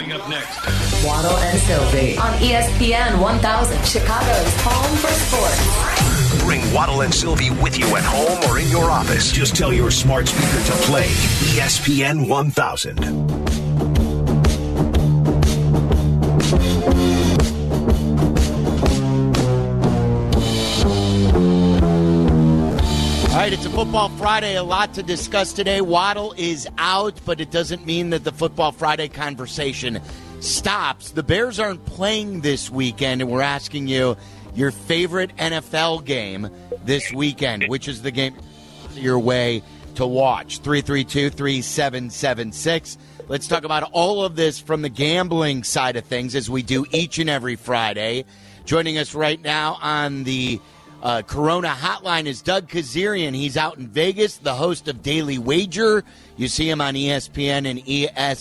Coming up next. Waddle and Sylvie on ESPN 1000, Chicago's home for sports. Bring Waddle and Sylvie with you at home or in your office. Just tell your smart speaker to play ESPN 1000. All right, it's a Football Friday. A lot to discuss today. Waddle is out, but it doesn't mean that the Football Friday conversation stops. The Bears aren't playing this weekend, and we're asking you your favorite NFL game this weekend, which is the game your way to watch. 332-3776. Let's talk about all of this from the gambling side of things, as we do each and every Friday. Joining us right now on the Corona Hotline is Doug Kazarian. He's out in Vegas, the host of Daily Wager. You see him on ESPN and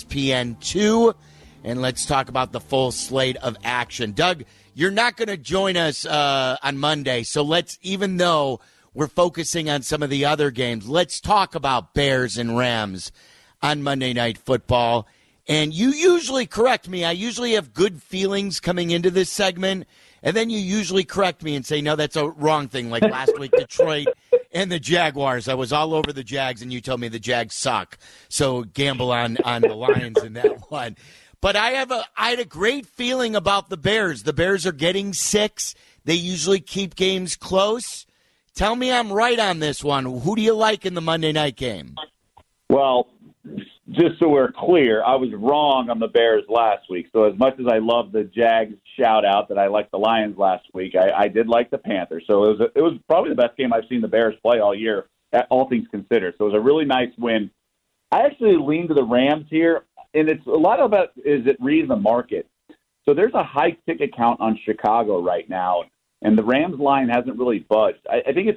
ESPN2. And let's talk about the full slate of action. Doug, you're not going to join us on Monday, so let's, even though we're focusing on some of the other games, let's talk about Bears and Rams on Monday Night Football. And you usually correct me. I usually have good feelings coming into this segment. And then you usually correct me and say, no, that's a wrong thing. Like last week, Detroit and the Jaguars. I was all over the Jags, and you told me the Jags suck. So gamble on the Lions in that one. But I had a great feeling about the Bears. The Bears are getting 6. They usually keep games close. Tell me I'm right on this one. Who do you like in the Monday night game? Well, just so we're clear, I was wrong on the Bears last week. So as much as I love the Jags shout-out that I liked the Lions last week, I did like the Panthers. So it was probably the best game I've seen the Bears play all year, all things considered. So it was a really nice win. I actually lean to the Rams here, and it's a lot about is it reading the market. So there's a high ticket count on Chicago right now, and the Rams line hasn't really budged. I think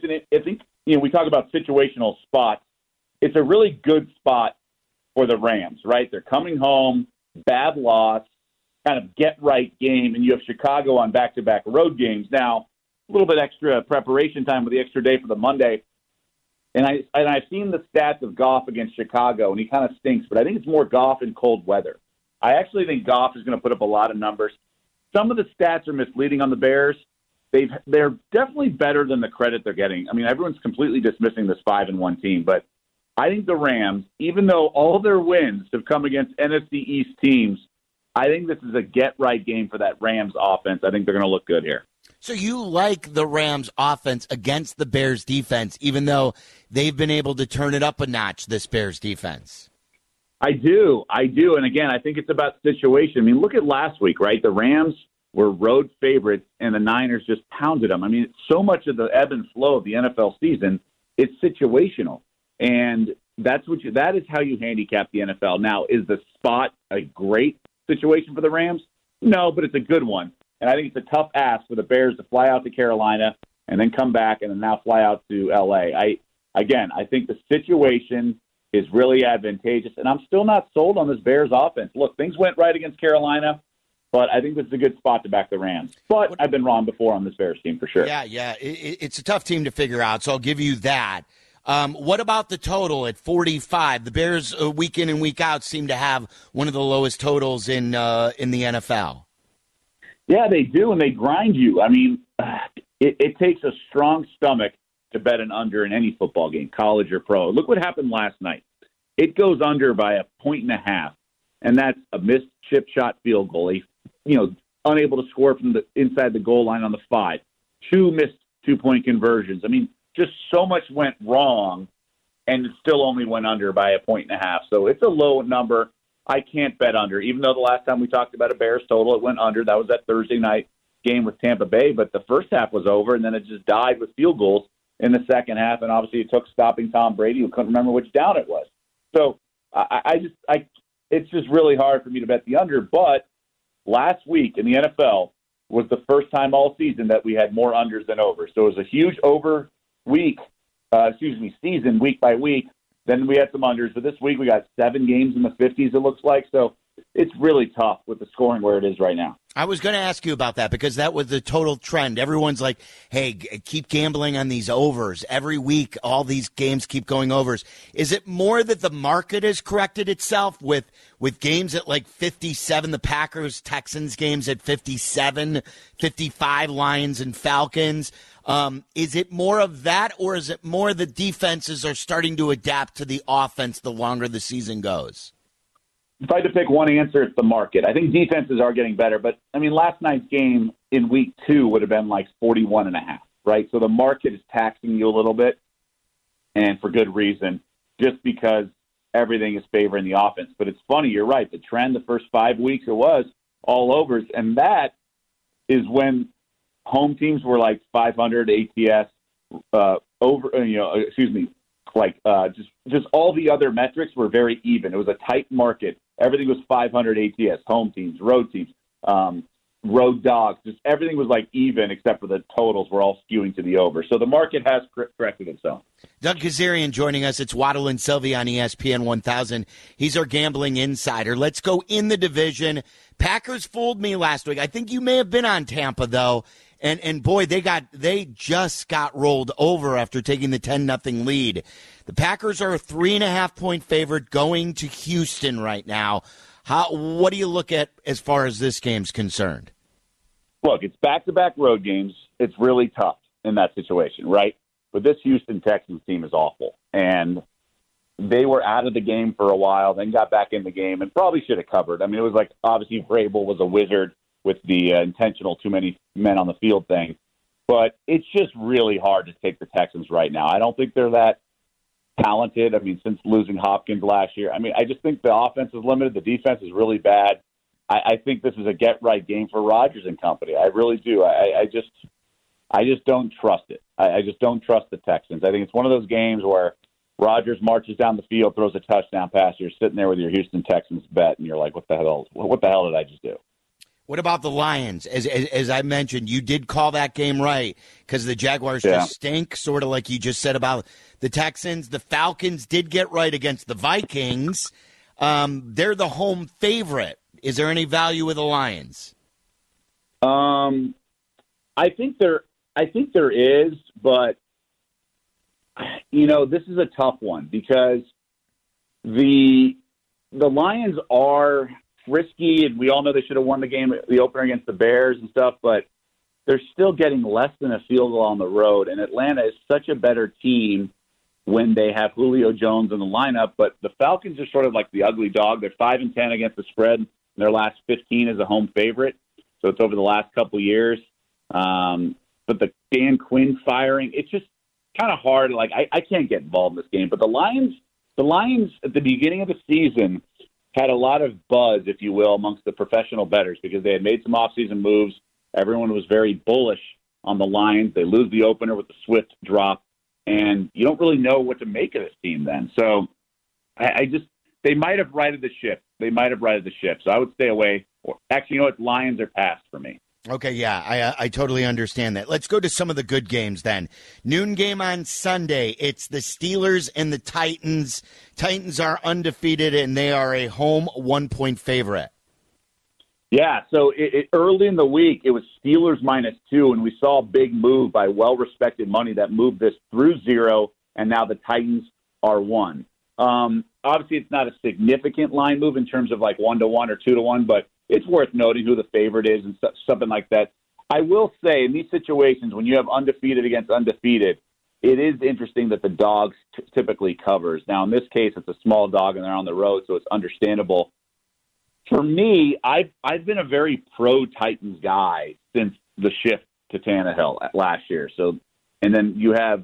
we talk about situational spots. It's a really good spot for the Rams, right? They're coming home, bad loss, kind of get-right game, and you have Chicago on back-to-back road games. Now, a little bit extra preparation time with the extra day for the Monday. And I've seen the stats of Goff against Chicago, and he kind of stinks, but I think it's more Goff in cold weather. I actually think Goff is going to put up a lot of numbers. Some of the stats are misleading on the Bears. They're definitely better than the credit they're getting. I mean, everyone's completely dismissing this 5-1 team, but I think the Rams, even though all their wins have come against NFC East teams, I think this is a get-right game for that Rams offense. I think they're going to look good here. So you like the Rams offense against the Bears defense, even though they've been able to turn it up a notch, this Bears defense? I do. And again, I think it's about situation. I mean, look at last week, right? The Rams were road favorites, and the Niners just pounded them. I mean, so much of the ebb and flow of the NFL season, it's situational. And that is how you handicap the NFL. Now, is the spot a great situation for the Rams? No, but it's a good one. And I think it's a tough ask for the Bears to fly out to Carolina and then come back and then now fly out to L.A. I think the situation is really advantageous, and I'm still not sold on this Bears offense. Look, things went right against Carolina, but I think this is a good spot to back the Rams. But I've been wrong before on this Bears team for sure. Yeah. It's a tough team to figure out, so I'll give you that. What about the total at 45? The Bears, week in and week out, seem to have one of the lowest totals in the NFL. Yeah, they do, and they grind you. I mean, it takes a strong stomach to bet an under in any football game, college or pro. Look what happened last night. It goes under by 1.5, and that's a missed chip shot field goal. Unable to score from the inside the goal line on the 5. 2 missed 2-point conversions. I mean, just so much went wrong, and it still only went under by 1.5. So it's a low number. I can't bet under, even though the last time we talked about a Bears total, it went under. That was that Thursday night game with Tampa Bay, but the first half was over, and then it just died with field goals in the second half, and obviously it took stopping Tom Brady, who couldn't remember which down it was. So it's just really hard for me to bet the under, but last week in the NFL was the first time all season that we had more unders than overs. So it was a huge over season week by week. Then we had some unders, but this week we got 7 games in the 50s, it looks like. So it's really tough with the scoring where it is right now. I was going to ask you about that because that was the total trend. Everyone's like, hey, keep gambling on these overs. Every week, all these games keep going overs. Is it more that the market has corrected itself with games at like 57, the Packers-Texans games at 57, 55, Lions and Falcons? Is it more of that, or is it more the defenses are starting to adapt to the offense the longer the season goes? If I had to pick one answer, it's the market. I think defenses are getting better, but, I mean, last night's game in week 2 would have been like 41.5, right? So the market is taxing you a little bit, and for good reason, just because everything is favoring the offense. But it's funny, you're right. The trend the first 5 weeks, it was all overs, and that is when home teams were like 500 ATS, just all the other metrics were very even. It was a tight market. Everything was 500 ATS, home teams, road dogs. Just everything was like even except for the totals were all skewing to the over. So the market has corrected itself. Doug Kazarian joining us. It's Waddle and Sylvie on ESPN 1000. He's our gambling insider. Let's go in the division. Packers fooled me last week. I think you may have been on Tampa, though. And boy, they just got rolled over after taking the 10-0 lead. The Packers are a 3.5-point favorite going to Houston right now. What do you look at as far as this game's concerned? Look, it's back-to-back road games. It's really tough in that situation, right? But this Houston Texans team is awful. And they were out of the game for a while, then got back in the game and probably should have covered. I mean, it was like obviously Vrabel was a wizard with the intentional too many men on the field thing. But it's just really hard to take the Texans right now. I don't think they're that talented. I mean, since losing Hopkins last year. I mean, I just think the offense is limited. The defense is really bad. I think this is a get-right game for Rodgers and company. I really do. I just don't trust it. I just don't trust the Texans. I think it's one of those games where Rodgers marches down the field, throws a touchdown pass. You're sitting there with your Houston Texans bet, and you're like, what the hell did I just do? What about the Lions? As I mentioned, you did call that game right because the Jaguars just stink, sort of like you just said about the Texans. The Falcons did get right against the Vikings. They're the home favorite. Is there any value with the Lions? I think there is, but this is a tough one because the Lions are risky, and we all know they should have won the opener against the Bears and stuff, but they're still getting less than a field goal on the road, and Atlanta is such a better team when they have Julio Jones in the lineup, but the Falcons are sort of like the ugly dog. They're 5-10 against the spread in their last 15 as a home favorite, so it's over the last couple of years. But the Dan Quinn firing, it's just kind of hard. Like, I can't get involved in this game, but the Lions at the beginning of the season had a lot of buzz, if you will, amongst the professional bettors because they had made some offseason moves. Everyone was very bullish on the Lions. They lose the opener with the Swift drop, and you don't really know what to make of this team then. So they might have righted the ship. So I would stay away. Actually, you know what? Lions are passed for me. Okay, yeah, I totally understand that. Let's go to some of the good games then. Noon game on Sunday. It's the Steelers and the Titans. Titans are undefeated, and they are a home 1-point favorite. Yeah, so early in the week, it was Steelers -2, and we saw a big move by well-respected money that moved this through 0, and now the Titans are 1. Obviously, it's not a significant line move in terms of like 1-1 or 2-1, but it's worth noting who the favorite is and something like that. I will say, in these situations, when you have undefeated against undefeated, it is interesting that the dog typically covers. Now, in this case, it's a small dog, and they're on the road, so it's understandable. For me, I've been a very pro-Titans guy since the shift to Tannehill last year. So, and then you have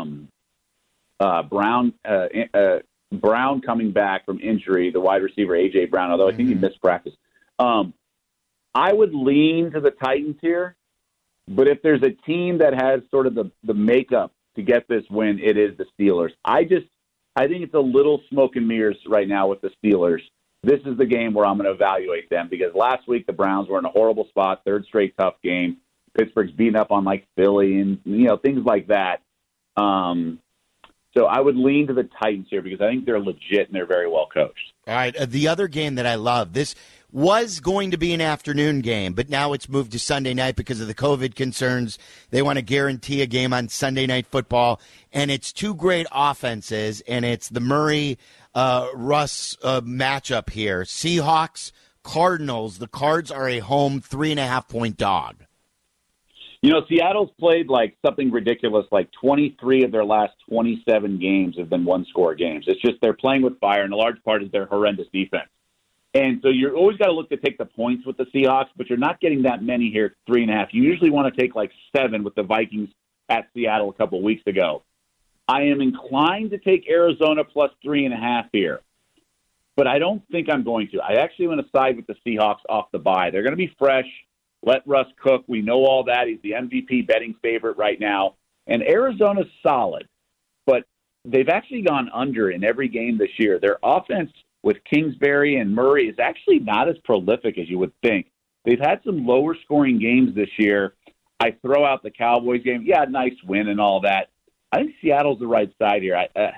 Brown coming back from injury, the wide receiver A.J. Brown, although I think he missed practice. I would lean to the Titans here, but if there's a team that has sort of the makeup to get this win, it is the Steelers. I think it's a little smoke and mirrors right now with the Steelers. This is the game where I'm going to evaluate them because last week the Browns were in a horrible spot, third straight tough game. Pittsburgh's beating up on like Philly and things like that. So I would lean to the Titans here because I think they're legit and they're very well coached. All right, the other game that I love, this was going to be an afternoon game, but now it's moved to Sunday night because of the COVID concerns. They want to guarantee a game on Sunday Night Football, and it's two great offenses, and it's the Murray-Russ matchup here. Seahawks, Cardinals. The Cards are a home 3.5-point dog. You know, Seattle's played like something ridiculous, like 23 of their last 27 games have been one-score games. It's just they're playing with fire, and a large part is their horrendous defense. And so you're always got to look to take the points with the Seahawks, but you're not getting that many here at 3.5. You usually want to take like 7 with the Vikings at Seattle a couple of weeks ago. I am inclined to take Arizona plus 3.5 here, but I don't think I'm going to. I actually want to side with the Seahawks off the bye. They're going to be fresh. Let Russ cook. We know all that. He's the MVP betting favorite right now. And Arizona's solid, but they've actually gone under in every game this year. Their offense with Kingsbury and Murray is actually not as prolific as you would think. They've had some lower scoring games this year. I throw out the Cowboys game. Yeah, nice win and all that. I think Seattle's the right side here.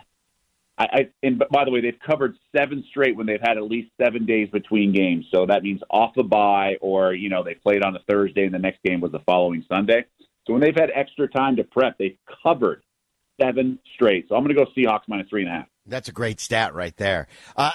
And by the way, they've covered 7 straight when they've had at least 7 days between games. So that means off a bye, or, you know, they played on a Thursday and the next game was the following Sunday. So when they've had extra time to prep, they've covered 7 straight. So I'm going to go Seahawks minus 3.5. That's a great stat right there.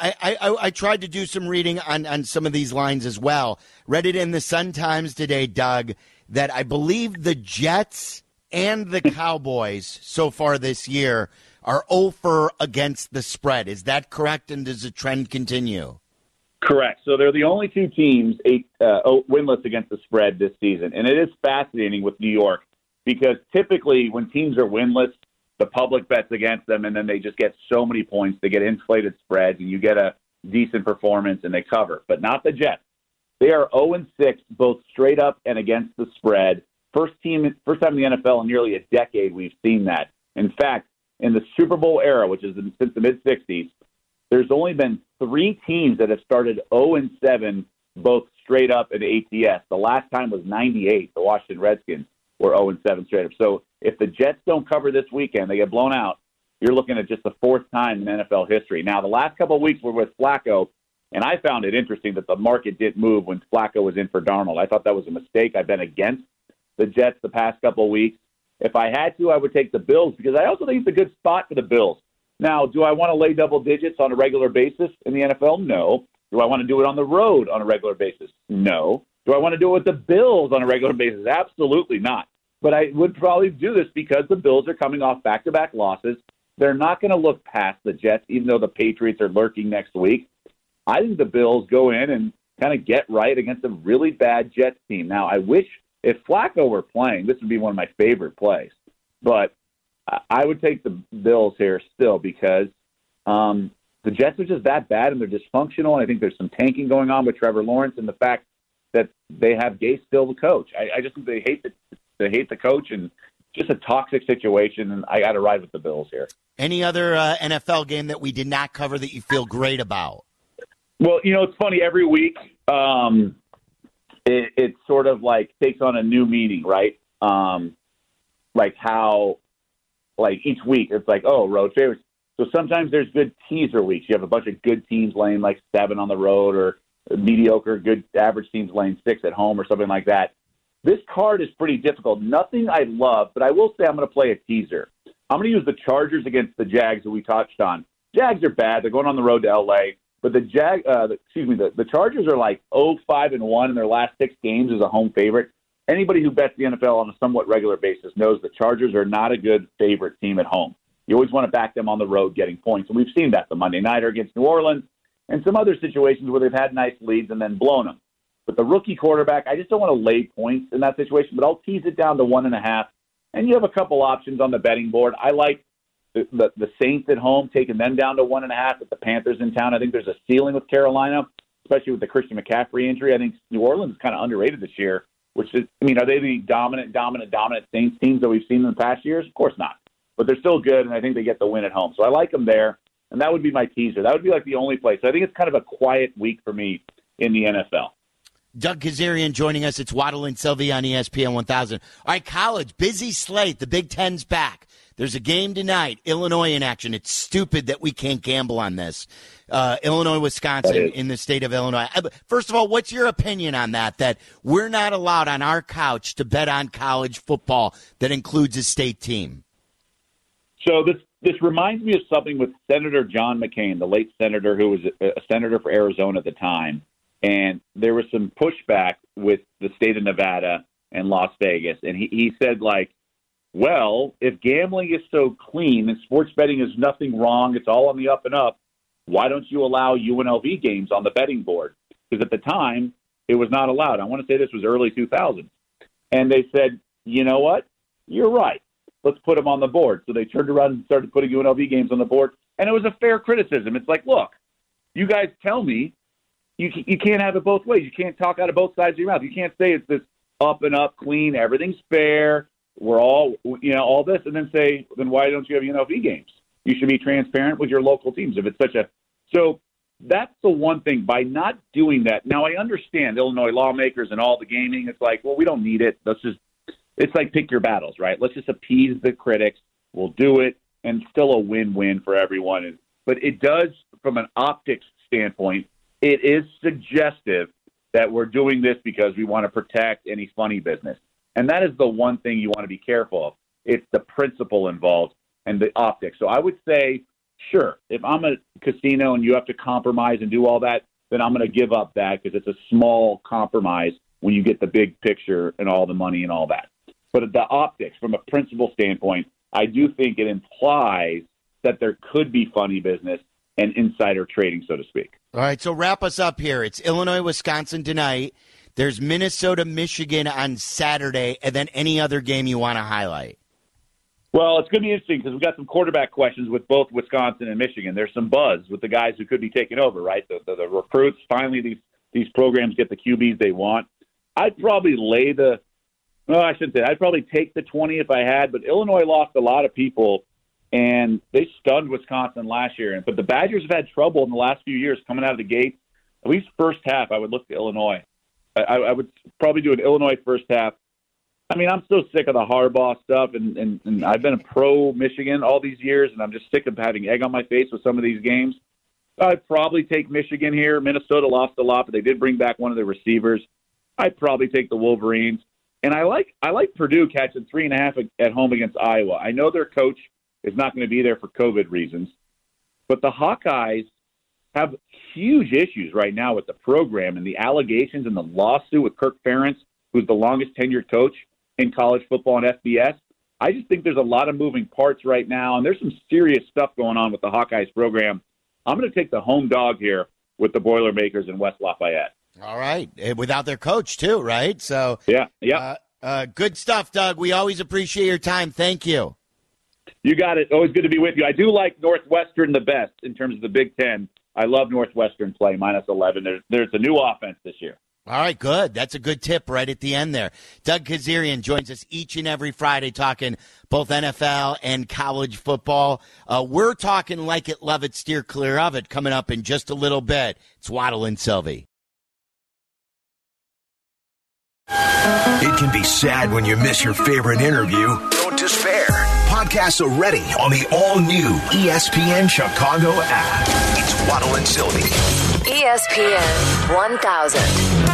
I tried to do some reading on some of these lines as well. Read it in the Sun-Times today, Doug, that I believe the Jets and the Cowboys so far this year are 0 against the spread. Is that correct, and does the trend continue? Correct. So they're the only 2 teams winless against the spread this season. And it is fascinating with New York because typically when teams are winless, the public bets against them, and then they just get so many points. They get inflated spreads, and you get a decent performance, and they cover. But not the Jets. They are 0-6, both straight up and against the spread. First time in the NFL in nearly a decade we've seen that. In fact, in the Super Bowl era, which is since the mid-'60s, there's only been 3 teams that have started 0-7, both straight up and ATS. The last time was 98. The Washington Redskins were 0-7 straight up. So if the Jets don't cover this weekend, they get blown out, you're looking at just the 4th time in NFL history. Now, the last couple of weeks were with Flacco, and I found it interesting that the market didn't move when Flacco was in for Darnold. I thought that was a mistake. I've been against the Jets the past couple of weeks. If I had to, I would take the Bills because I also think it's a good spot for the Bills. Now, do I want to lay double digits on a regular basis in the NFL? No. Do I want to do it on the road on a regular basis? No. Do I want to do it with the Bills on a regular basis? Absolutely not. But I would probably do this because the Bills are coming off back-to-back losses. They're not going to look past the Jets, even though the Patriots are lurking next week. I think the Bills go in and kind of get right against a really bad Jets team. Now, I wish if Flacco were playing, this would be one of my favorite plays. But I would take the Bills here still because the Jets are just that bad and they're dysfunctional. And I think there's some tanking going on with Trevor Lawrence and the fact that they have Gase still the coach. I just think they hate the coach, and just a toxic situation, and I got to ride with the Bills here. Any other NFL game that we did not cover that you feel great about? Well, you know, it's funny. Every week it sort of like takes on a new meaning, right? Like how, like each week it's like, oh, road favorites. So sometimes there's good teaser weeks. You have a bunch of good teams laying like 7 on the road, or mediocre, good average teams laying 6 at home or something like that. This card is pretty difficult. Nothing I love, but I will say I'm going to play a teaser. I'm going to use the Chargers against the Jags that we touched on. Jags are bad. They're going on the road to L.A., but the Chargers are like 0-5-1 in their last 6 games as a home favorite. Anybody who bets the NFL on a somewhat regular basis knows the Chargers are not a good favorite team at home. You always want to back them on the road getting points, and we've seen that the Monday Nighter against New Orleans and some other situations where they've had nice leads and then blown them. But the rookie quarterback, I just don't want to lay points in that situation, but I'll tease it down to 1.5. And you have a couple options on the betting board. I like the Saints at home, taking them down to 1.5 with the Panthers in town. I think there's a ceiling with Carolina, especially with the Christian McCaffrey injury. I think New Orleans is kind of underrated this year, which is, I mean, are they the dominant Saints teams that we've seen in the past years? Of course not. But they're still good, and I think they get the win at home. So I like them there, and that would be my teaser. That would be like the only place. So I think it's kind of a quiet week for me in the NFL. Doug Kazarian joining us. It's Waddle and Sylvie on ESPN 1000. All right, college, busy slate. The Big Ten's back. There's a game tonight, Illinois in action. It's stupid that we can't gamble on this. Illinois, Wisconsin in the state of Illinois. First of all, what's your opinion on that we're not allowed on our couch to bet on college football that includes a state team? So this reminds me of something with Senator John McCain, the late senator who was a senator for Arizona at the time. And there was some pushback with the state of Nevada and Las Vegas. And he said, like, well, if gambling is so clean and sports betting is nothing wrong, it's all on the up and up, why don't you allow UNLV games on the betting board? Because at the time, it was not allowed. I want to say this was early 2000s. And they said, you know what? You're right. Let's put them on the board. So they turned around and started putting UNLV games on the board. And it was a fair criticism. It's like, look, you guys tell me you can't have it both ways. You can't talk out of both sides of your mouth. You can't say it's this up and up, clean, everything's fair, we're all, all this, and then say, then why don't you have UNLV games? You should be transparent with your local teams. If it's so that's the one thing, by not doing that. Now, I understand Illinois lawmakers and all the gaming. It's like, well, we don't need it. It's like pick your battles, right? Let's just appease the critics. We'll do it, and still a win-win for everyone. But it does, from an optics standpoint, it is suggestive that we're doing this because we want to protect any funny business. And that is the one thing you want to be careful of. It's the principle involved and the optics. So I would say, sure, if I'm a casino and you have to compromise and do all that, then I'm going to give up that because it's a small compromise when you get the big picture and all the money and all that. But the optics, from a principle standpoint, I do think it implies that there could be funny business and insider trading, so to speak. All right, so wrap us up here. It's Illinois, Wisconsin tonight. There's Minnesota, Michigan on Saturday, and then any other game you want to highlight. Well, it's going to be interesting because we've got some quarterback questions with both Wisconsin and Michigan. There's some buzz with the guys who could be taking over, right? The recruits, finally these programs get the QBs they want. I'd probably I'd probably take the 20 if I had, but Illinois lost a lot of people, and they stunned Wisconsin last year. But the Badgers have had trouble in the last few years coming out of the gate. At least first half, I would look to Illinois. I would probably do an Illinois first half. I mean, I'm so sick of the Harbaugh stuff, and I've been a pro-Michigan all these years, and I'm just sick of having egg on my face with some of these games. I'd probably take Michigan here. Minnesota lost a lot, but they did bring back one of their receivers. I'd probably take the Wolverines. And I like Purdue catching 3.5 at home against Iowa. I know their coach is not going to be there for COVID reasons, but the Hawkeyes have huge issues right now with the program and the allegations and the lawsuit with Kirk Ferentz, who's the longest tenured coach in college football and FBS. I just think there's a lot of moving parts right now, and there's some serious stuff going on with the Hawkeyes program. I'm going to take the home dog here with the Boilermakers in West Lafayette. All right. Without their coach, too, right? So, yeah. Good stuff, Doug. We always appreciate your time. Thank you. You got it. Always good to be with you. I do like Northwestern the best in terms of the Big Ten. I love Northwestern play, -11. There's a new offense this year. All right, good. That's a good tip right at the end there. Doug Kazarian joins us each and every Friday talking both NFL and college football. We're talking Like It, Love It, Steer Clear of It coming up in just a little bit. It's Waddle and Sylvie. It can be sad when you miss your favorite interview. Don't despair. Podcasts are ready on the all-new ESPN Chicago app. It's Waddle and Sylvie. ESPN 1000.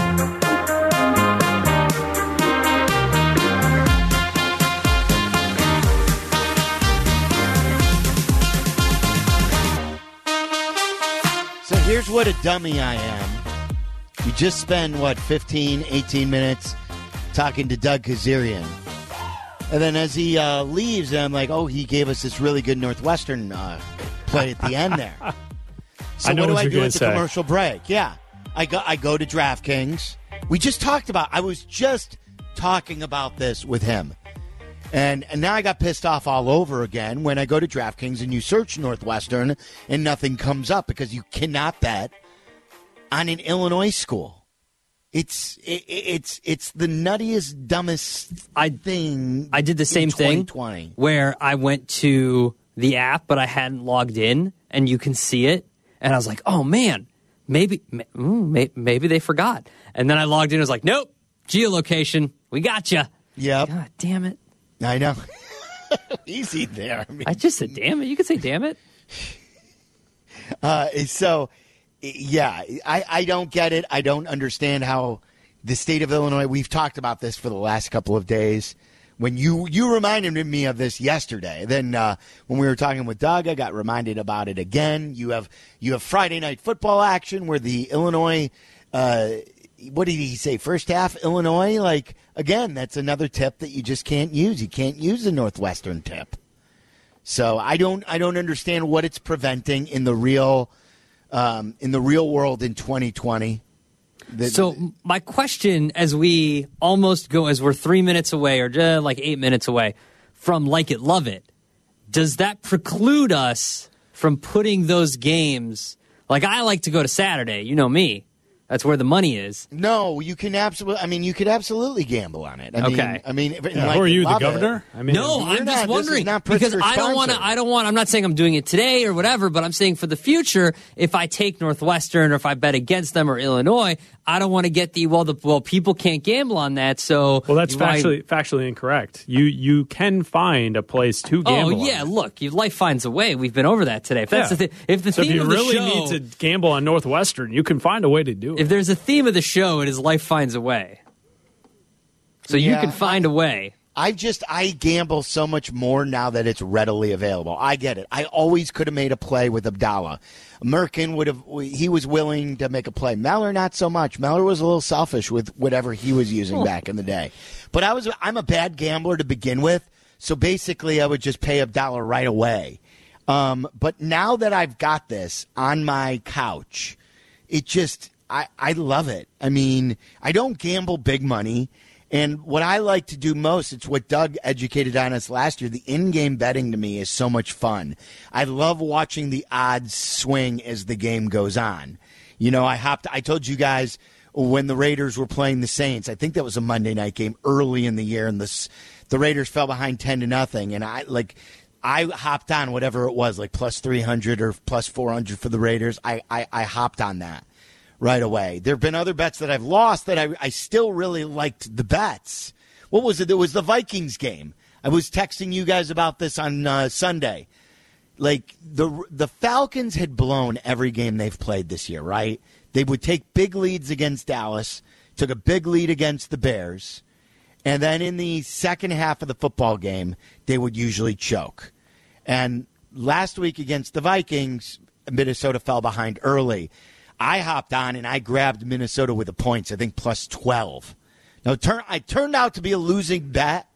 So here's what a dummy I am. You just spend, 15, 18 minutes talking to Doug Kazarian. And then as he leaves, I'm like, oh, he gave us this really good Northwestern play at the end there. So what do I do at the commercial break? Yeah. I go to DraftKings. We just talked about, I was just talking about this with him. And now I got pissed off all over again when I go to DraftKings and you search Northwestern and nothing comes up because you cannot bet on an Illinois school. It's the nuttiest, dumbest thing. I did the same thing where I went to the app, but I hadn't logged in, and you can see it. And I was like, oh, man, maybe they forgot. And then I logged in and was like, nope, geolocation, we got you. Yep. God damn it. I know. Easy there. I just said damn it. You could say damn it. So, yeah, I don't get it. I don't understand how the state of Illinois, we've talked about this for the last couple of days. When you reminded me of this yesterday, then when we were talking with Doug, I got reminded about it again. You have Friday night football action where the Illinois, what did he say, first half Illinois? Like, again, that's another tip that you just can't use. You can't use the Northwestern tip. So I don't understand what it's preventing in the real world in 2020. So my question, as we almost go, as we're 3 minutes away or just like 8 minutes away from Like It, Love It, does that preclude us from putting those games? Like, I like to go to Saturday. You know me. That's where the money is. No, you can absolutely. I mean, you could absolutely gamble on it. Okay. Who are you, the governor? No, I'm just wondering because I don't want to. I'm not saying I'm doing it today or whatever, but I'm saying for the future, if I take Northwestern or if I bet against them or Illinois, I don't want to get people can't gamble on that. So that's factually incorrect. You can find a place to gamble. Oh yeah, look, life finds a way. We've been over that today. If that's if you really need to gamble on Northwestern, you can find a way to do it. If there's a theme of the show, it is life finds a way. So you can find a way. I gamble so much more now that it's readily available. I get it. I always could have made a play with Abdallah. Merkin he was willing to make a play. Meller, not so much. Meller was a little selfish with whatever he was using back in the day. But I'm a bad gambler to begin with, so basically I would just pay Abdallah right away. But now that I've got this on my couch, it just... I love it. I mean, I don't gamble big money. And what I like to do most, it's what Doug educated on us last year. The in-game betting to me is so much fun. I love watching the odds swing as the game goes on. You know, I told you guys when the Raiders were playing the Saints, I think that was a Monday night game early in the year, and the Raiders fell behind 10-0. And I hopped on whatever it was, like plus 300 or plus 400 for the Raiders. I hopped on that right away. There have been other bets that I've lost that I still really liked the bets. What was it? It was the Vikings game. I was texting you guys about this on Sunday. Like, the Falcons had blown every game they've played this year, right? They would take big leads against Dallas, took a big lead against the Bears, and then in the second half of the football game, they would usually choke. And last week against the Vikings, Minnesota fell behind early. I hopped on and I grabbed Minnesota with the points, I think plus 12. Now, I turned out to be a losing bet,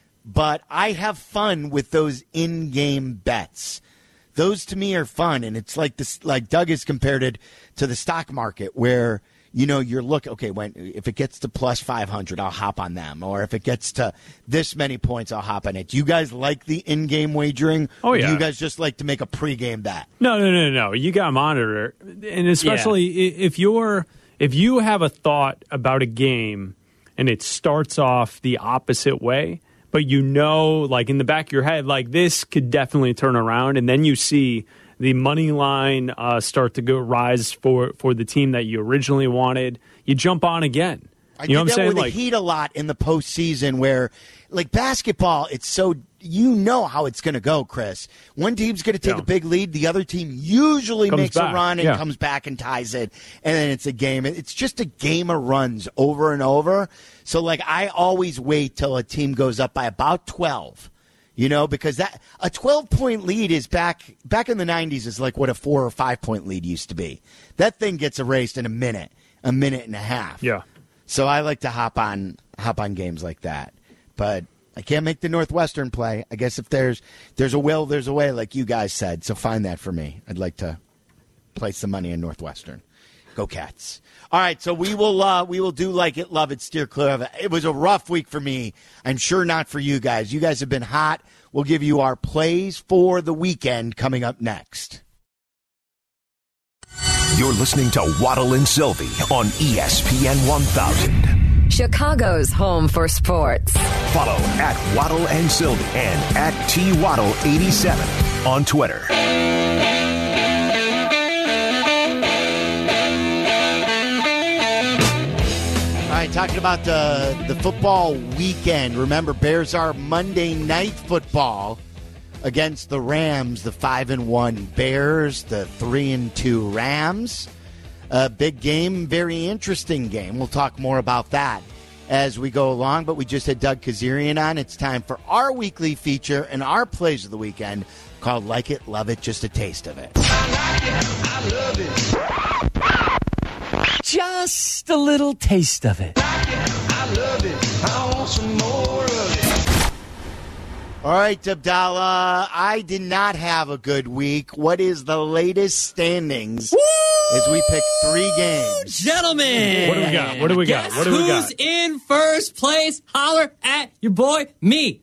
but I have fun with those in-game bets. Those to me are fun, and it's like this. Like Doug has compared it to the stock market, where you're looking. Okay, if it gets to plus 500, I'll hop on them, or if it gets to this many points, I'll hop on it. Do you guys like the in-game wagering? Oh yeah. Or do you guys just like to make a pre-game bet? No. You got to monitor, and especially if you have a thought about a game and it starts off the opposite way. But like in the back of your head, like this could definitely turn around, and then you see the money line start to rise for the team that you originally wanted. You jump on again. I did that with the Heat a lot in the postseason, where like basketball, it's so how it's going to go, Chris. One team's going to take a big lead, the other team usually makes a run and comes back and ties it, and then it's a game. It's just a game of runs over and over. So, like, I always wait till a team goes up by about 12, because a 12-point lead is back in the 90s is like what a 4 or 5-point lead used to be. That thing gets erased in a minute and a half. Yeah. So I like to hop on games like that. But I can't make the Northwestern play. I guess if there's a will, there's a way, like you guys said. So find that for me. I'd like to place the money in Northwestern. Go Cats. All right, so we will do Like It, Love It, steer clear of it. It was a rough week for me. I'm sure not for you guys. You guys have been hot. We'll give you our plays for the weekend coming up next. You're listening to Waddle and Sylvie on ESPN 1000. Chicago's home for sports. Follow at Waddle and Sylvie and at TWaddle87 on Twitter. right, talking about the football weekend. Remember, Bears are Monday Night Football against the Rams, the 5-1 Bears, the 3-2 Rams. A big game, very interesting game. We'll talk more about that as we go along, but we just had Doug Kazarian on. It's time for our weekly feature and our plays of the weekend called Like It, Love It, Just a Taste of It. I like it, I love it. Just a little taste of it. I love it, I want some more of it. All right, Abdallah, I did not have a good week. What is the latest standings as we pick 3 games? Gentlemen, What do we got? What do we got? guess What do we got? who's in first place? Holler at your boy, me,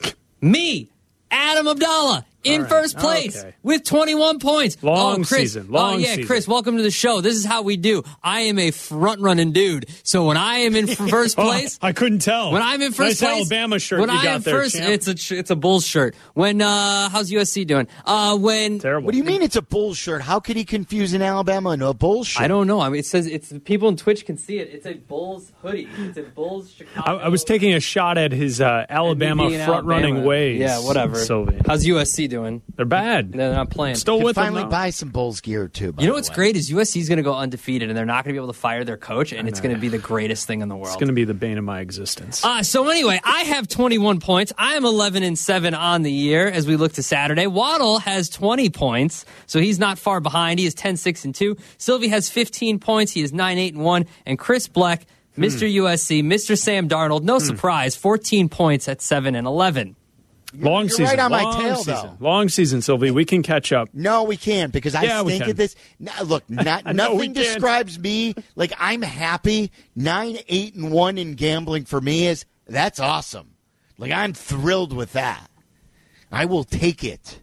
Adam Abdallah. In right. first place Okay. with 21 points. Long Chris. season. Long yeah, season. Chris, welcome to the show. This is how we do. I am a front-running dude. So when I am in first place, I couldn't tell. when I'm in first nice place, Alabama shirt when you I got am there, first, champ. it's a Bulls shirt. When how's USC doing? When Terrible. What do you mean it's a Bulls shirt? How could he confuse an Alabama and a Bulls shirt? I don't know. I mean, it says it's people on Twitch can see it. It's a Bulls hoodie. It's a Bulls Chicago. I was taking a shot at his Alabama being front-running Alabama. ways. Yeah, whatever. Sylvie. How's USC doing? They're bad. They're not playing. Still You with can them, finally though. buy some Bulls gear, too. You know what's great is USC's going to go undefeated, and they're not going to be able to fire their coach, and it's going to be the greatest thing in the world. It's going to be the bane of my existence. So anyway, I have 21 points. I am 11-7 on the year as we look to Saturday. Waddle has 20 points, so he's not far behind. He is 10-6-2. Sylvie has 15 points. He is 9-8-1. And Chris Black, Mr. USC, Mr. Sam Darnold, no surprise, 14 points at 7-11. Long You're season. right on my long tail, season. though. Long season, Sylvie. We can catch up. No, we can't because Yeah, I we think can. of this. Now, look, No, we nothing can't. describes me like I'm happy. 9-8-1 in gambling for me is that's awesome. Like I'm thrilled with that. I will take it.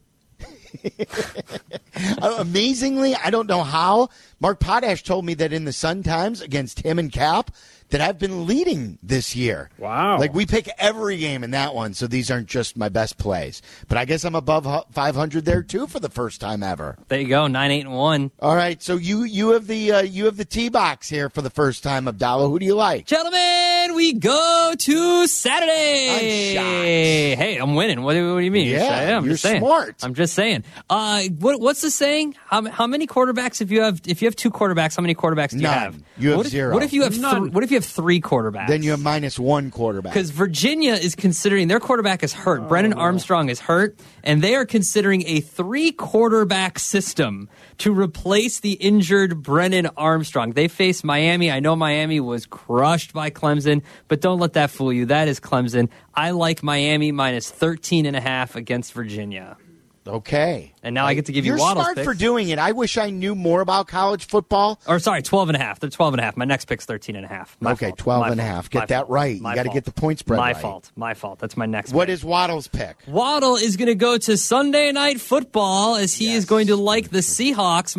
Amazingly, I don't know how. Mark Potash told me that in the Sun Times against him and Cap that I've been leading this year. Wow. Like we pick every game in that one, so these aren't just my best plays. But I guess I'm above 500 there too for the first time ever. There you go, 9-8-1. All right, so you have the tee box here for the first time, Abdallah. Who do you like? Gentlemen, we go to Saturday. I'm shocked. Hey, I'm winning. What do you mean? Yeah, I'm you're just saying. smart. I'm just saying. What's the saying? How many quarterbacks? If you have 2 quarterbacks, how many quarterbacks do you None. have? You have what if, 0. What if you have None. What if you have 3 quarterbacks? Then you have -1 quarterback. Because Virginia is considering their quarterback is hurt. Brennan Armstrong is hurt, and they are considering a 3-quarterback system to replace the injured Brennan Armstrong. They face Miami. I know Miami was crushed by Clemson, but don't let that fool you. That is Clemson. I like Miami -13.5 against Virginia. Okay. And now I get to give you You're Waddle's smart picks. for doing it. I wish I knew more about college football. Or sorry, 12.5. They're 12.5. My next pick's 13.5. My Okay, fault. 12.5. My fault. Get My that fault. right. You My gotta fault. get the point spread My right. fault. My fault. That's my next What pick. is Waddle's pick? Waddle is going to go to Sunday Night Football as he is going to like the Seahawks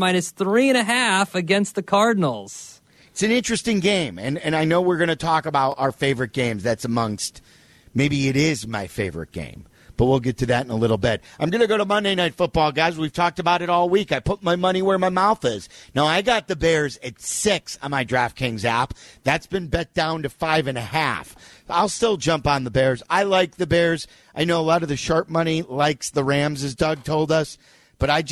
-3.5 against the Cardinals. It's an interesting game, and I know we're going to talk about our favorite games. That's amongst, maybe it is my favorite game, but we'll get to that in a little bit. I'm going to go to Monday Night Football, guys. We've talked about it all week. I put my money where my mouth is. Now, I got the Bears at 6 on my DraftKings app. That's been bet down to 5.5. I'll still jump on the Bears. I like the Bears. I know a lot of the sharp money likes the Rams, as Doug told us, but I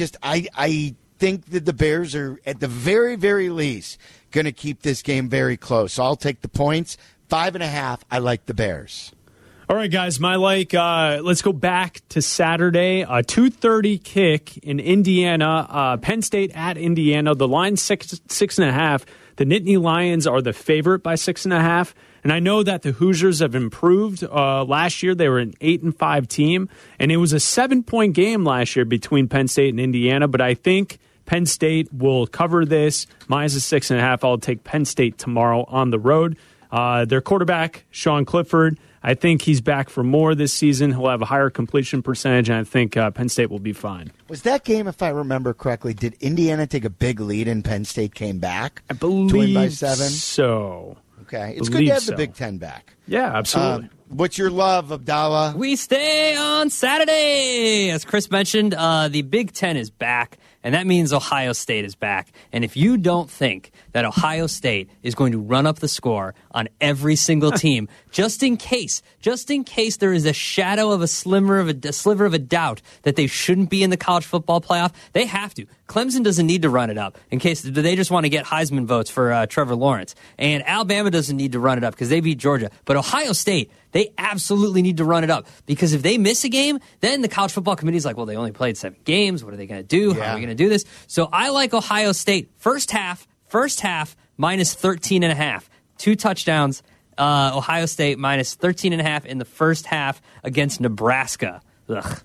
think that the Bears are, at the very, very least, going to keep this game very close. So I'll take the points. 5.5. I like the Bears. All right, guys, let's go back to Saturday. A 2:30 kick in Indiana. Penn State at Indiana. The line 6.5. The Nittany Lions are the favorite by 6.5. And I know that the Hoosiers have improved. Last year, they were an 8-5 team. And it was a 7-point game last year between Penn State and Indiana. But I think Penn State will cover this. Minus a 6.5. I'll take Penn State tomorrow on the road. Their quarterback, Sean Clifford, I think he's back for more this season. He'll have a higher completion percentage, and I think Penn State will be fine. Was that game, if I remember correctly, did Indiana take a big lead and Penn State came back? I believe to win by 7? so. Okay. It's good to have the Big Ten back. Yeah, absolutely. What's your love, Abdallah? We stay on Saturday. As Chris mentioned, the Big Ten is back. and that means Ohio State is back. And if you don't think that Ohio State is going to run up the score on every single team, just in case there is a shadow of a sliver of a doubt that they shouldn't be in the college football playoff, they have to. Clemson doesn't need to run it up in case they just want to get Heisman votes for Trevor Lawrence. And Alabama doesn't need to run it up because they beat Georgia. But Ohio State, they absolutely need to run it up because if they miss a game, then the college football committee is like, well, they only played 7 games. What are they going to do? How are we going to do this? So I like Ohio State. First half, minus 13.5. 2 touchdowns. Ohio State minus 13.5 in the first half against Nebraska. Ugh.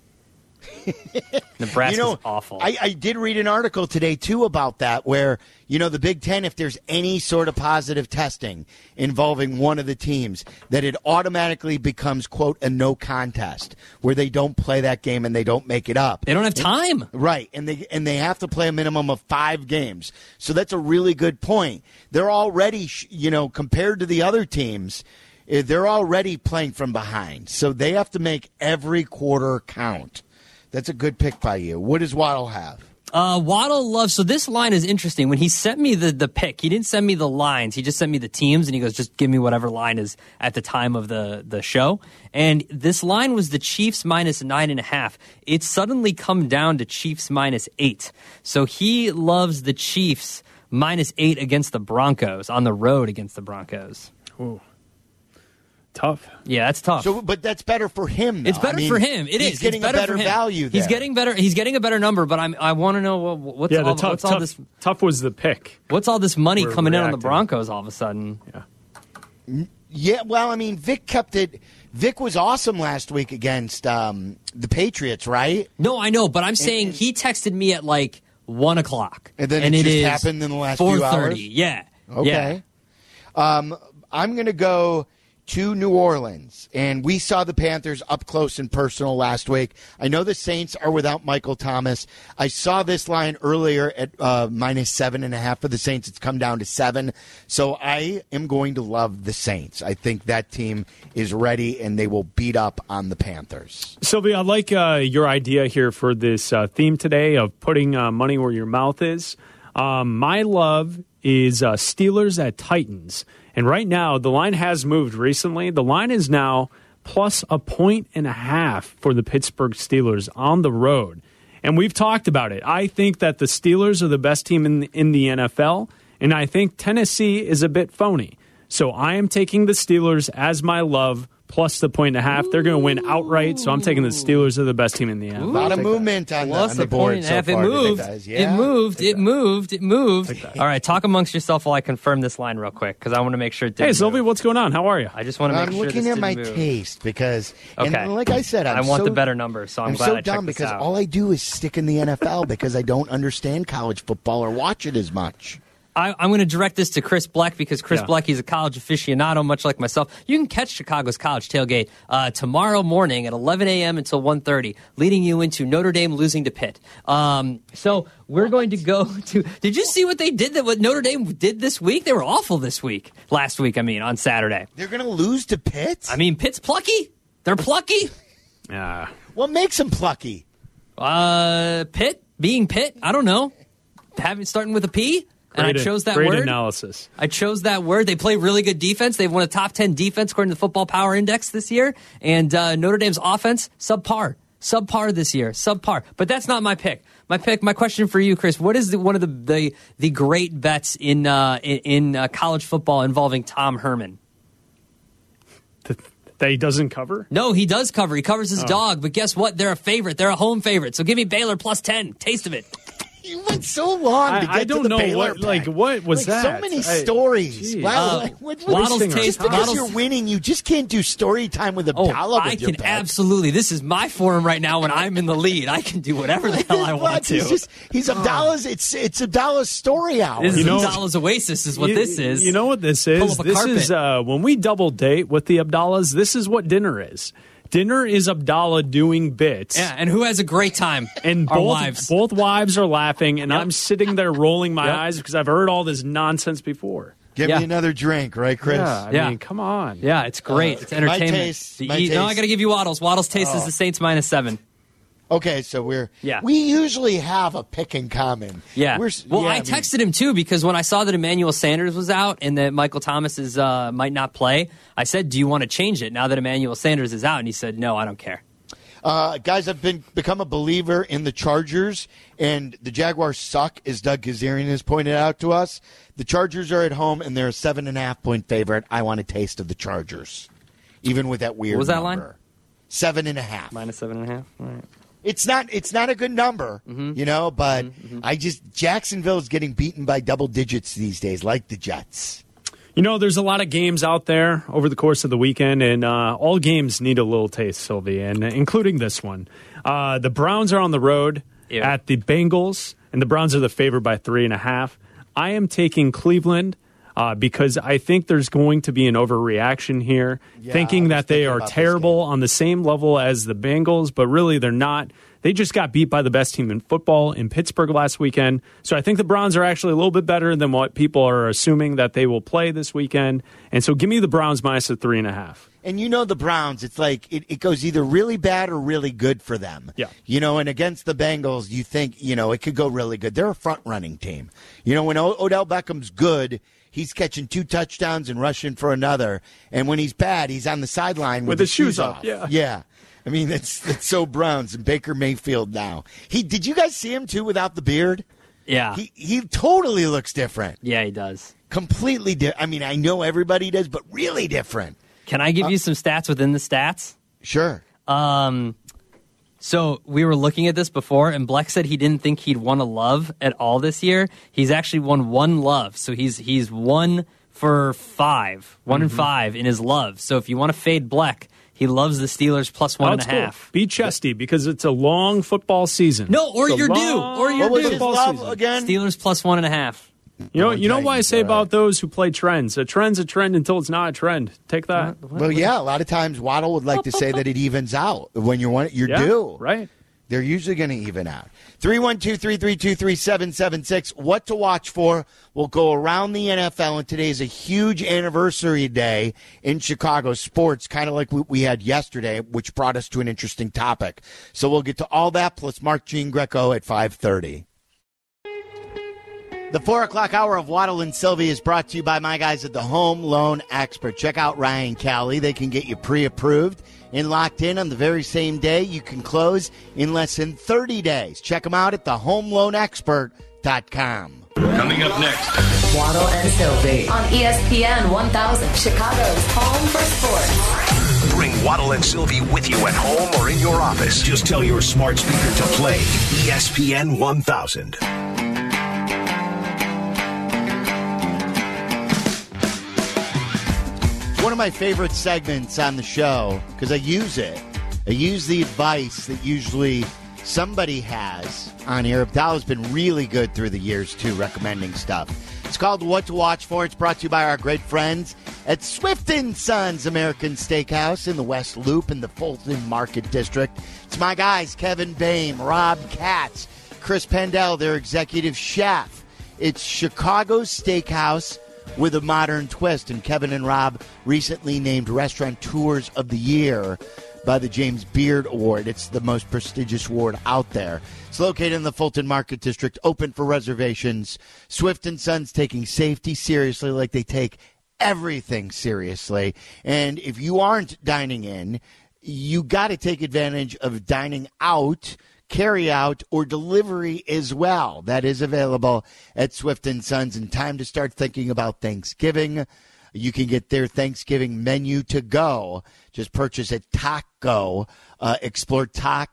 Nebraska's awful. I did read an article today, too, about that, where, the Big Ten, if there's any sort of positive testing involving one of the teams, that it automatically becomes, quote, a no contest, where they don't play that game and they don't make it up. They don't have time. Right, and they have to play a minimum of 5 games. So that's a really good point. They're already, compared to the other teams, they're already playing from behind. So they have to make every quarter count. That's a good pick by you. What does Waddle have? Waddle loves, so this line is interesting. When he sent me the pick, he didn't send me the lines. He just sent me the teams, and he goes, just give me whatever line is at the time of the show. And this line was the Chiefs minus 9.5. It's suddenly come down to Chiefs minus 8. So he loves the Chiefs minus 8 against the Broncos, on the road against the Broncos. Ooh. Tough. Yeah, that's tough. So, but that's better for him, though. It's better for him. He's getting a better value there. He's getting better. He's getting a better number, but I want to know what's all this. Tough was the pick. What's all this money coming in on the Broncos all of a sudden? Yeah. Yeah, well, Vic kept it. Vic was awesome last week against the Patriots, right? No, I know, but I'm saying he texted me at like 1 o'clock. And then it just happened in the last few hours? 4:30, yeah. Okay. Yeah. I'm going to go to New Orleans, and we saw the Panthers up close and personal last week. I know the Saints are without Michael Thomas. I saw this line earlier at minus 7.5 for the Saints. It's come down to 7. So I am going to love the Saints. I think that team is ready, and they will beat up on the Panthers. Sylvia, I like your idea here for this theme today of putting money where your mouth is. My love is Steelers at Titans. And right now, the line has moved recently. The line is now plus 1.5 for the Pittsburgh Steelers on the road. And we've talked about it. I think that the Steelers are the best team in the NFL, and I think Tennessee is a bit phony. So I am taking the Steelers as my love, plus the 1.5. They're going to win outright, so I'm taking the Steelers are the best team in the NFL. A lot of movement on the board so far. It moved. All right, talk amongst yourself while I confirm this line real quick, because I want to make sure it didn't Hey, Sylvia, what's going on? How are you? I just want to make sure I'm looking at my taste because, and like I said, I want the better number, so I'm glad I checked this out. Because all I do is stick in the NFL because I don't understand college football or watch it as much. I'm going to direct this to Chris Bleck because Chris Bleck, he's a college aficionado, much like myself. You can catch Chicago's College Tailgate tomorrow morning at 11 a.m. until 1:30, leading you into Notre Dame losing to Pitt. So we're going to go to – did you see what they did, what Notre Dame did this week? They were awful this week. Last week, on Saturday. They're going to lose to Pitt? Pitt's plucky. They're plucky. Yeah. What makes them plucky? Pitt, being Pitt, I don't know. Starting with a P. And I chose that word. Great analysis. I chose that word. They play really good defense. They've won a top 10 defense according to the Football Power Index this year. And Notre Dame's offense, subpar. Subpar this year. Subpar. But that's not my pick. My question for you, Chris, what is one of the great bets in college football involving Tom Herman? That he doesn't cover? No, he does cover. He covers his dog. But guess what? They're a favorite. They're a home favorite. So give me Baylor plus 10. Taste of it. You went so long to get to the Baylor pack. What was that? So many stories. Wow. Just because you're winning, you just can't do story time with Abdallah. I can absolutely. This is my forum right now when I'm in the lead. I can do whatever the hell I want to. He's Abdallah's. It's Abdallah's story hour. This is Abdallah's oasis. Is what this is. You know what this is? Pull up a carpet. This is when we double date with the Abdallahs. This is what dinner is. Dinner is Abdallah doing bits. Yeah, and who has a great time? And both wives are laughing, and I'm sitting there rolling my eyes because I've heard all this nonsense bore. Give me another drink, right, Chris? Yeah, I mean, come on. Yeah, it's great. It's entertainment. My taste. No, I got to give you Waddles. Waddles' taste is the Saints minus 7. Okay, so we usually have a pick in common. Yeah. I texted him too because when I saw that Emmanuel Sanders was out and that Michael Thomas might not play, I said, "Do you want to change it now that Emmanuel Sanders is out?" And he said, "No, I don't care." Guys, I've become a believer in the Chargers, and the Jaguars suck, as Doug Kazarian has pointed out to us. The Chargers are at home, and they're a 7.5-point favorite. I want a taste of the Chargers, even with that weird What was that number. line? 7.5. Minus 7.5. All right. It's not a good number, but Jacksonville is getting beaten by double digits these days, like the Jets. There's a lot of games out there over the course of the weekend, and all games need a little taste, Sylvie, and including this one. The Browns are on the road at the Bengals, and the Browns are the favorite by 3.5. I am taking Cleveland because I think there's going to be an overreaction here, thinking that they are terrible on the same level as the Bengals, but really they're not. They just got beat by the best team in football in Pittsburgh last weekend. So I think the Browns are actually a little bit better than what people are assuming that they will play this weekend. And so give me the Browns minus 3.5. And the Browns, it's like it goes either really bad or really good for them. Yeah. And against the Bengals, you think, it could go really good. They're a front-running team. When Odell Beckham's good, he's catching 2 touchdowns and rushing for another. And when he's bad, he's on the sideline with his shoes off. Yeah. I mean, it's so Browns and Baker Mayfield now. Did you guys see him, too, without the beard? Yeah. He totally looks different. Yeah, he does. Completely different. I mean, I know everybody does, but really different. Can I give you some stats within the stats? Sure. So we were looking at this before, and Bleck said he didn't think he'd won a love at all this year. He's actually won 1 love, so he's 1 for 5, 1 and 5 in his love. So if you want to fade Bleck, he loves the Steelers plus 1.5. Cool. Be chesty because it's a long football season. No, or you're due. Or you're what was due. his love again? Steelers plus 1.5. You know what I say about those who play trends? A trend's a trend until it's not a trend. Take that. Well, yeah, a lot of times Waddle would like to say that it evens out when you're due. Right. They're usually going to even out. 312-332-3776. What to watch for? We'll go around the NFL, and today is a huge anniversary day in Chicago sports, kind of like we had yesterday, which brought us to an interesting topic. So we'll get to all that, plus Mark Jean Greco at 5:30. The 4 o'clock hour of Waddle and Sylvie is brought to you by my guys at the Home Loan Expert. Check out Ryan Cowley. They can get you pre-approved and locked in on the very same day. You can close in less than 30 days. Check them out at thehomeloanexpert.com. Coming up next. Waddle and Sylvie on ESPN 1000, Chicago's home for sports. Bring Waddle and Sylvie with you at home or in your office. Just tell your smart speaker to play ESPN 1000. One of my favorite segments on the show, because I use it. I use the advice that usually somebody has on here. Abdallah's been really good through the years, too, recommending stuff. It's called What to Watch For. It's brought to you by our great friends at Swift & Sons American Steakhouse in the West Loop in the Fulton Market District. It's my guys, Kevin Boehm, Rob Katz, Chris Pendell, their executive chef. It's Chicago's Steakhouse with a modern twist. And Kevin and Rob recently named Restaurateurs of the Year by the James Beard Award. It's the most prestigious award out there. It's located in the Fulton Market District, open for reservations. Swift & Sons taking safety seriously like they take everything seriously. And if you aren't dining in, you got to take advantage of dining out, carry out, or delivery as well. That is available at Swift & Sons. And time to start thinking about Thanksgiving. You can get their Thanksgiving menu to go. Just purchase at TalkGo. Explore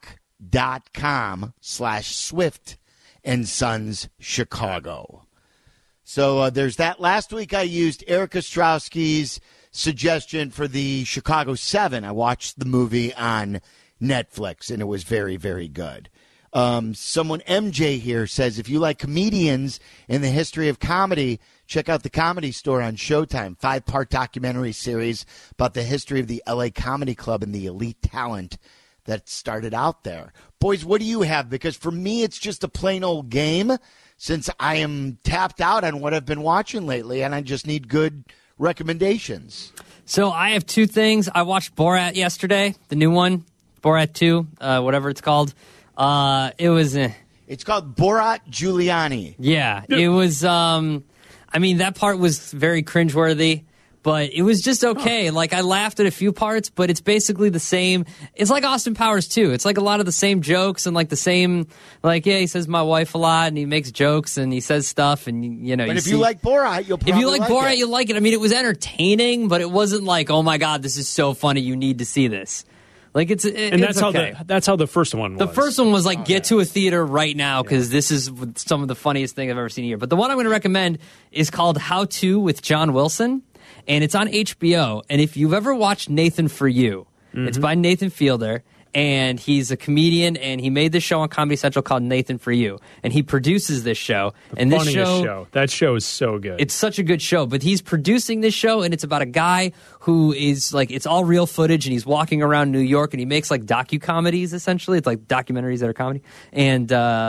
talk.com/Swift & Sons Chicago. So there's that. Last week I used Eric Ostrowski's suggestion for the Chicago 7. I watched the movie on Netflix, and it was very, very good. Someone, MJ here, says, if you like comedians in the history of comedy, check out The Comedy Store on Showtime. 5-part documentary series about the history of the LA Comedy Club and the elite talent that started out there. Boys, what do you have? Because for me, it's just a plain old game, since I am tapped out on what I've been watching lately, and I just need good recommendations. So I have 2 things. I watched Borat yesterday, the new one, Borat 2, whatever it's called. It was. It's called Borat Giuliani. Yeah, it was. I mean, that part was very cringeworthy, but it was just okay. Like, I laughed at a few parts, but it's basically the same. It's like Austin Powers, too. It's like a lot of the same jokes and like the same, like, yeah, he says my wife a lot and he makes jokes and he says stuff and, you know. But if you like Borat, you'll probably If you like Borat, it. you'll like it. I mean, it was entertaining, but it wasn't like, oh my God, this is so funny, you need to see this. Like, it's okay. That's how the first one was. The first one was like, get to a theater right now because this is some of the funniest thing I've ever seen here. But the one I'm going to recommend is called How To with John Wilson, and it's on HBO. And if you've ever watched Nathan For You, it's by Nathan Fielder, and he's a comedian, and he made this show on Comedy Central called Nathan For You, and he produces this show. And this show, that show is so good. It's such a good show, but he's producing this show, and it's about a guy who is like, it's all real footage, and he's walking around New York, and he makes like docu-comedies, essentially. It's like documentaries that are comedy. And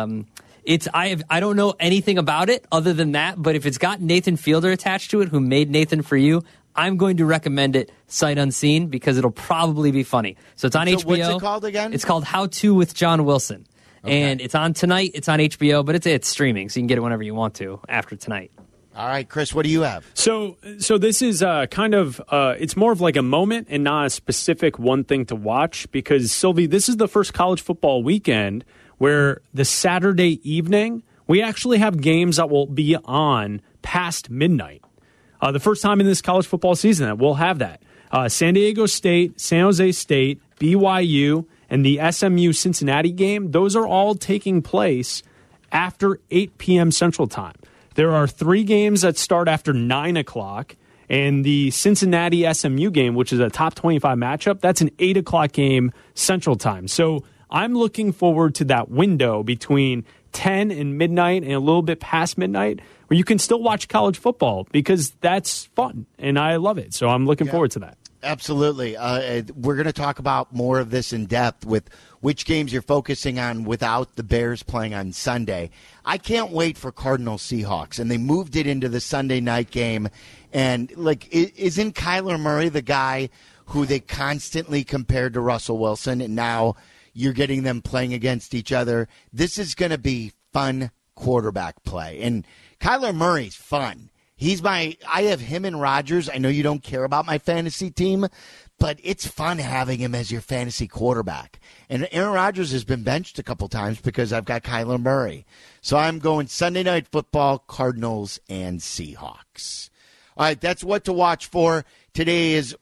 I don't know anything about it other than that, but if it's got Nathan Fielder attached to it, who made Nathan For You, I'm going to recommend it sight unseen because it'll probably be funny. So it's on HBO. What's it called again? It's called How To with John Wilson. Okay. And it's on tonight. It's on HBO, but it's streaming, so you can get it whenever you want to after tonight. All right, Chris, what do you have? So this is kind of, it's more of like a moment and not a specific one thing to watch because, Sylvie, this is the first college football weekend where the Saturday evening, we actually have games that will be on past midnight. The first time in this college football season that we'll have that. San Diego State, San Jose State, BYU, and the SMU Cincinnati game, those are all taking place after 8 p.m. Central Time. There are 3 games that start after 9 o'clock, and the Cincinnati SMU game, which is a top 25 matchup, that's an 8 o'clock game Central Time. So I'm looking forward to that window between 10 and midnight and a little bit past midnight where you can still watch college football because that's fun, and I love it. So I'm looking forward to that. Absolutely. We're going to talk about more of this in depth with which games you're focusing on without the Bears playing on Sunday. I can't wait for Cardinals Seahawks, and they moved it into the Sunday night game. And, like, isn't Kyler Murray the guy who they constantly compared to Russell Wilson, and now you're getting them playing against each other? This is going to be fun quarterback play. And Kyler Murray's fun. I have him and Rodgers. I know you don't care about my fantasy team, but it's fun having him as your fantasy quarterback. And Aaron Rodgers has been benched a couple times because I've got Kyler Murray. So I'm going Sunday Night Football, Cardinals, and Seahawks. All right, that's what to watch for. Today is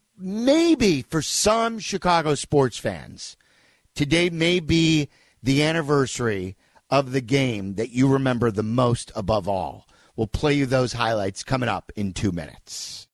maybe, for some Chicago sports fans, today may be the anniversary of the game that you remember the most above all. We'll play you those highlights coming up in 2 minutes.